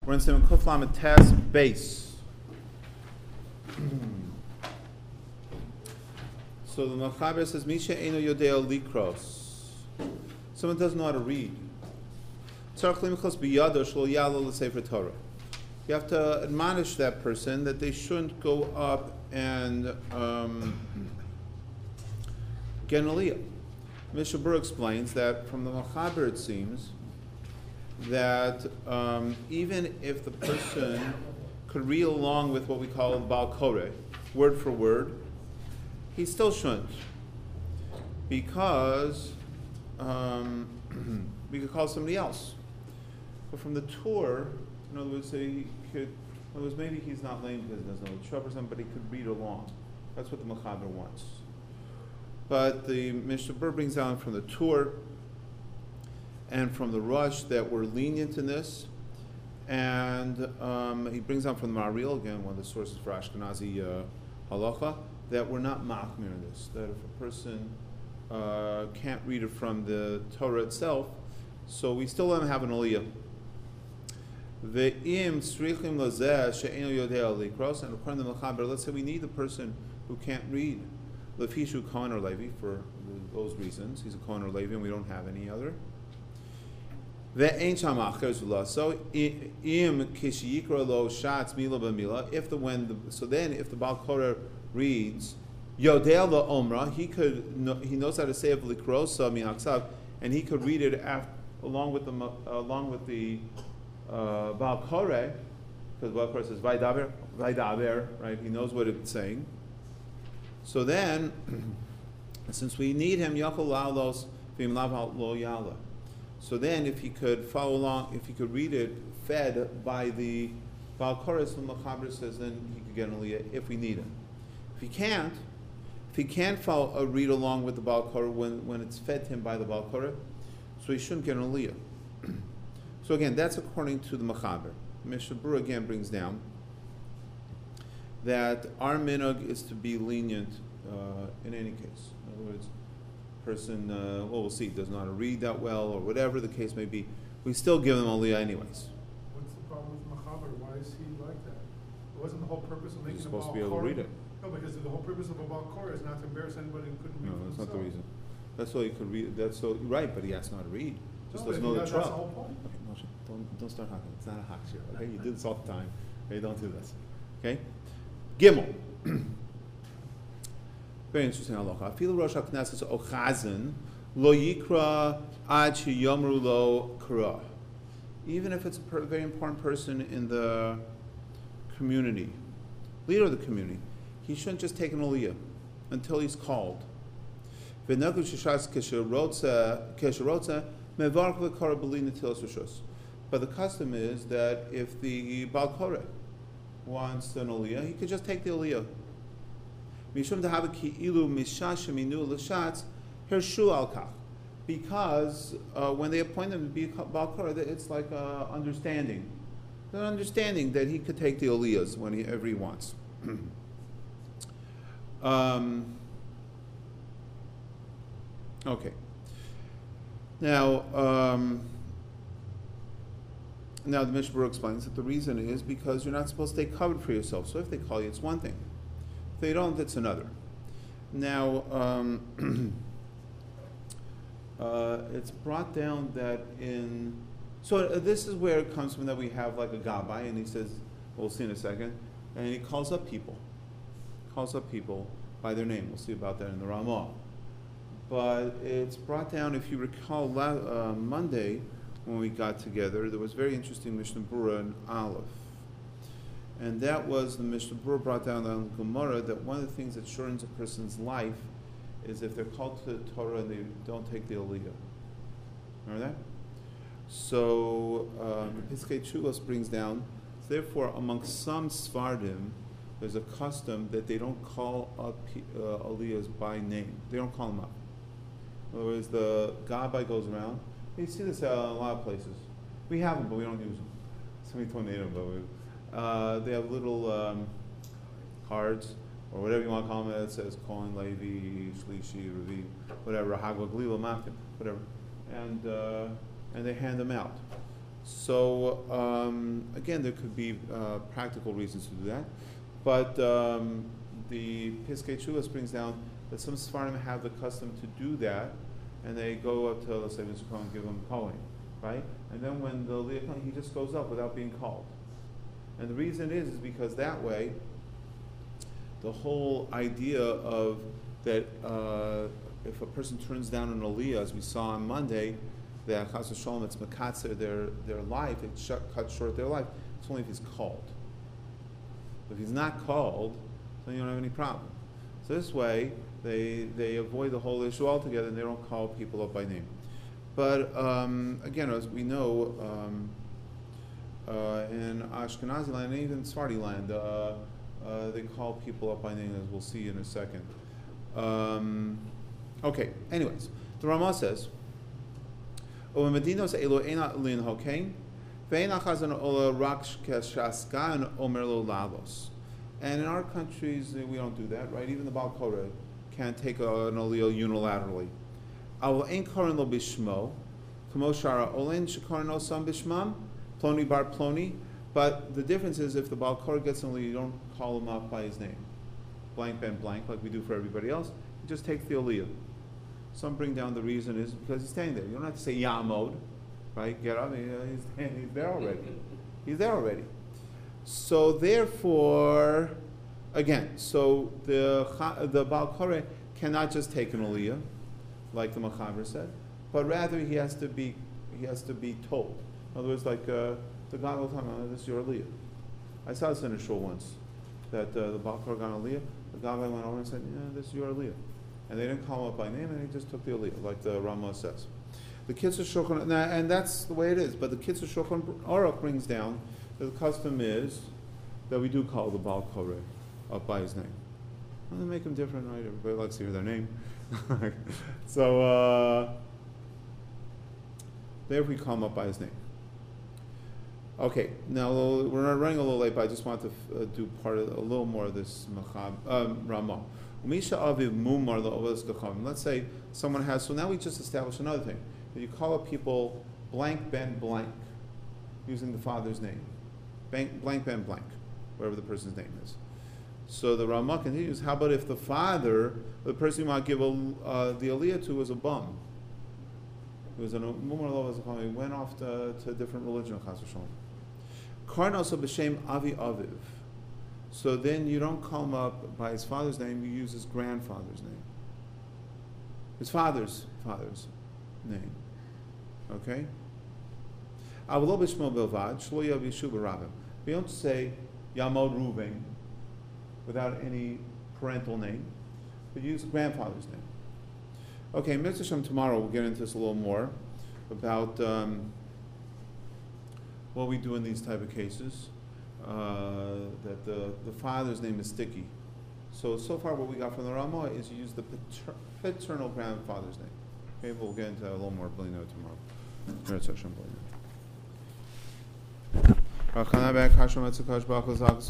We're in Simon Kuf Lamed Tes base. So the Machaber says, Misha Eino Yodeo Likros. Someone doesn't know how to read. You have to admonish that person that they shouldn't go up and get an aliyah. Mishnah Berurah explains that from the Machaber it seems that even if the person could read along with what we call the Baal Koreh, word for word, he still shouldn't, because we could call somebody else. But from the Torah, in other words, maybe he's not lame because he doesn't know the Torah or something, but he could read along. That's what the Machaber wants. But the Mishnah Berurah brings down from the Torah and from the Rush that we're lenient in this, and he brings down from the Maharil, again, one of the sources for Ashkenazi halacha, that we're not machmir in this, that if a person can't read it from the Torah itself, so we still don't have an aliyah. Ve'im tzrichim lazeh she'eino yodea likros, and according to the Machaber, let's say we need a person who can't read, lefishu Kohen or Levi, for those reasons, he's a Kohen or Levi and we don't have any other. Ve'ein sham acher zula, so im kishiyikra lo shatz mila b'mila, if the Baal Koreh reads Yodea la'omra, he knows how to say it likrosa mi'aksav, and he could read it along with the Baal Koreh, because Baal Koreh says vaydaber, right? He knows what it's saying. So then, since we need him, yachol la'alos v'imlav lo yala. So then, if he could follow along, if he could read it fed by the Baal Koreh, so the Machaber says then he could get an aliyah if we need him. If he can't follow read along with the Baal Koreh when it's fed to him by the Baal Koreh, so he shouldn't get an aliyah. So again, that's according to the Machaber. Mishnah Berurah again brings down that our minhag is to be lenient in any case. In other words, person, we'll see, does not read that well or whatever the case may be, we still give them aliyah anyways. What's the problem with Machaber? Why is he like that? It wasn't the whole purpose of making He's a Baal supposed to be able to read it. No, because the whole purpose of a Baal Koreh is not to embarrass anybody who couldn't read. No, that's not the reason. That's all you could read. That's so right, but he has to know how to read. Just doesn't know the That's the whole point. Okay, Moshe, don't start hacking. It's not a hack here. Okay, you do this all the time. Okay, don't do this. Okay, Gimel. Very interesting halacha. Afilu rosh haknesses ochazin lo yikra ad sheyomru lo kara. Even if it's a very important person in the community, leader of the community, he shouldn't just take an aliyah until he's called. But the custom is that if the Baal Koreh wants an aliyah, he could just take the aliyah. Because when they appoint him to be Baal Koreh, it's like understanding. An understanding that he could take the aliyahs whenever he wants. Okay. Now the Mishnah Berurah explains that the reason is because you're not supposed to take covered for yourself. So if they call you, it's one thing. If they don't, it's another. Now, it's brought down that this is where it comes from, that we have like a gabbai, and he says, we'll see in a second, and he calls up people by their name. We'll see about that in the Ramah. But it's brought down, if you recall, Monday when we got together, there was very interesting Mishnah Berurah in Aleph. And that was the Mishnah Berurah brought down on Gemara that one of the things that shortens a person's life is if they're called to the Torah and they don't take the aliyah. Remember that? So Piskei Teshuvos brings down, therefore amongst some Sfardim, there's a custom that they don't call up aliyahs by name. They don't call them up. In other words, the gabbai goes around. You see this in a lot of places. We have them, but we don't use them. Somebody told me them, but they have little cards, or whatever you want to call them, that says Kohen, Levi, Shlishi, Revi, whatever, Hagla, Glila, Makim, whatever. And they hand them out. So again, there could be practical reasons to do that, but the Piskei Teshuvos brings down that some Sfarim have the custom to do that, and they go up to, let's say, Mr. Cohen, give him Kohen, right? And then when the Aliyah comes, he just goes up without being called. And the reason is because that way, the whole idea of that if a person turns down an Aliyah, as we saw on Monday, that Chas v'Shalom, it's makatzer their life, it cuts short their life. It's only if he's called. If he's not called, then you don't have any problem. So this way, they avoid the whole issue altogether, and they don't call people up by name. But again, as we know, in Ashkenazi land, and even Sephardi land, they call people up by name, as we'll see in a second. Okay, anyways, the Ramah says, and in our countries, we don't do that, right? Even the Baal Koreh can't take an aliyah unilaterally. But the difference is if the Baal Koreh gets an aliyah, you don't call him up by his name. Blank ben blank, like we do for everybody else. You just take the aliyah. Some bring down the reason is because he's standing there. You don't have to say Yamod, right? Get up, he's there already. He's there already. So therefore, again, so the Baal Koreh cannot just take an aliyah, like the Machaber said, but rather he has to be told. In other words, like the guy will tell him, "This is your aliyah." I saw this in a shul once that the Baal Koreh got an aliyah. The guy went over and said, "Yeah, this is your aliyah," and they didn't call him up by name, and he just took the aliyah, like the Ramah says. The Kitzur Shulchan, and that's the way it is. But the Kitzur Shulchan Aruch brings down that the custom is that we do call the Baal Koreh up by his name. Well, they make him different, right? Everybody likes to hear their name. So there we call him up by his name. Okay, now we're running a little late, but I just want to do a little more of this Ramah. Let's say someone has, so now we just established another thing. That you call up people blank ben blank, using the father's name. Blank ben blank, whatever the person's name is. So the Ramah continues, how about if the father, the person you might give the aliyah to, was a bum? He was he went off to a different religion, Chas v'Shalom. Karnos of b'shem avi aviv. So then you don't call him up by his father's name, you use his grandfather's name. His father's name. Okay? We don't say Yamod Ruven without any parental name, but use grandfather's name. Okay, Mitzvah Shem, tomorrow we'll get into this a little more about what we do in these type of cases. That the father's name is sticky. So far what we got from the Ramah is you use the paternal grandfather's name. Okay, we'll get into a little more Blino tomorrow.